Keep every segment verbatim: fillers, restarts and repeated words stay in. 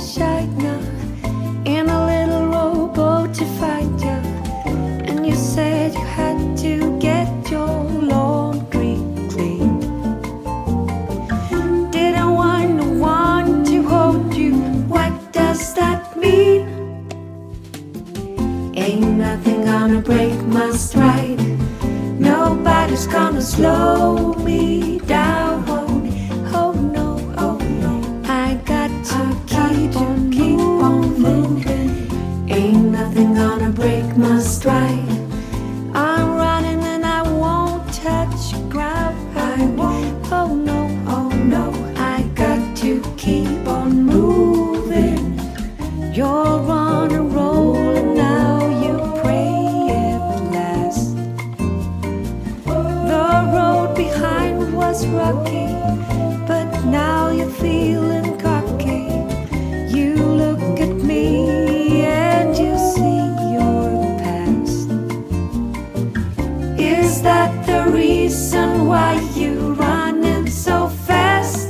China in a little rowboat to find you, and you said you had to get your laundry clean. Didn't want no one to hold you. What does that mean? Ain't nothing gonna break my stride. Nobody's gonna slow me down. Oh no, oh no, I got to keep on, keep on moving. Ain't nothing gonna break my stride. I'm running and I won't touch ground. I won't, oh no, oh no, I got to keep on moving. You're on a roll and now you pray it lasts. The road behind was rocky, but now you're feeling cocky. You look at me and you see your past. Is that the reason why you running so fast?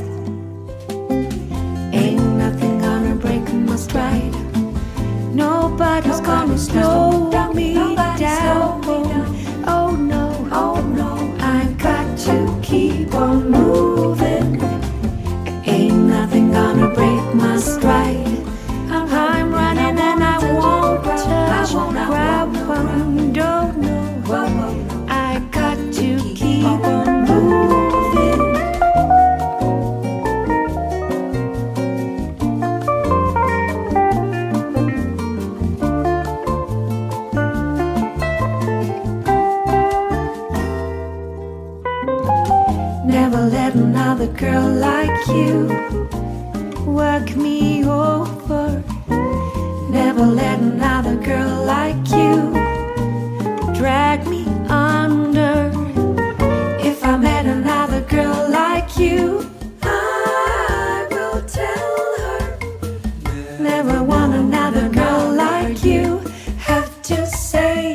Ain't nothing gonna break my stride. Nobody's gonna slow me down. Oh no, oh no, I got to keep on moving. Ain't nothing gonna break my stride. I'm running and I won't touch ground. Don't know, I got to keep on moving. Never let another girl like you work me over. Never let another girl like you drag me under. If I met another girl like you, I will tell her. Never want another girl like you. Have to say,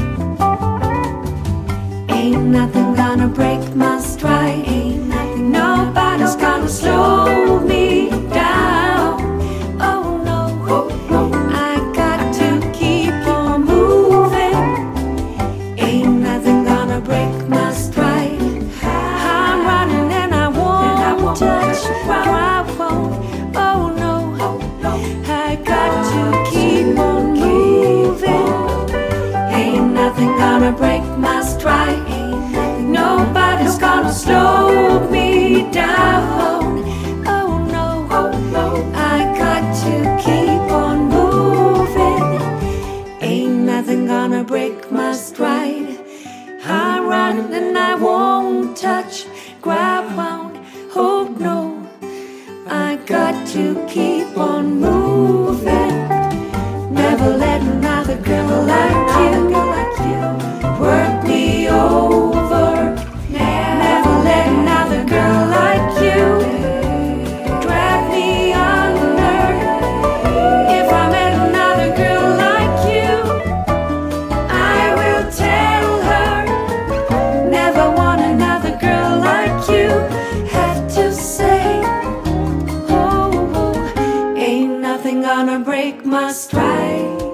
ain't nothing gonna break my stride. Ain't nothing, nobody's gonna slow me down. Oh no, I got to keep on moving. Ain't nothing gonna break my stride. I'm running and I won't touch ground. Oh no, I got to keep on moving. Ain't nothing gonna break my stride. Nobody's gonna slow me down. Oh no, I got to keep on moving. Ain't nothing gonna break my stride. I'm running and I won't touch ground. Oh no, I got to keep on moving. Never let another girl like you work me over. Never let another girl like you drag me under. If I met another girl like you, I will tell her. Never want another girl like you. Have to say, oh, ain't nothing gonna break my stride.